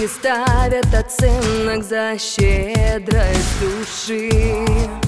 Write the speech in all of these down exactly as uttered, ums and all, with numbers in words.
не ставят оценок за щедрость души,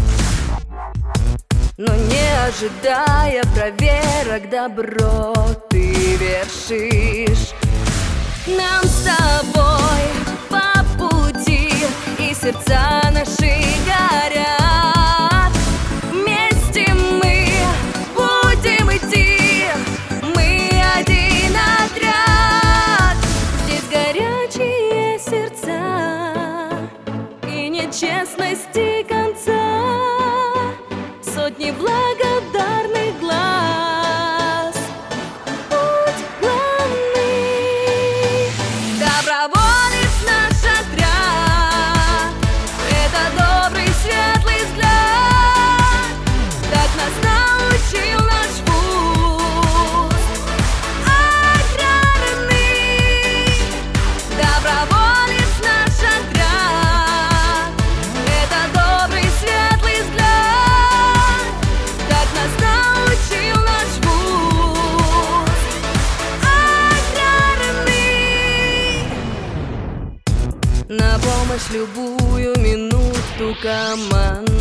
но не ожидая проверок, добро ты вершишь. Нам с тобой по пути, и сердца наши горят. Вместе мы будем идти, мы один отряд. Здесь горячие сердца и нечестности конца, сотни благодарных глаз. Путь главный, доброволец наш отряд. Это добрый светлый взгляд, так нас научил наш вуз. Аграрный, доброволец наш отряд. Это добрый светлый взгляд, так нас научил наш вуз. Аграрный. На помощь любую минуту команд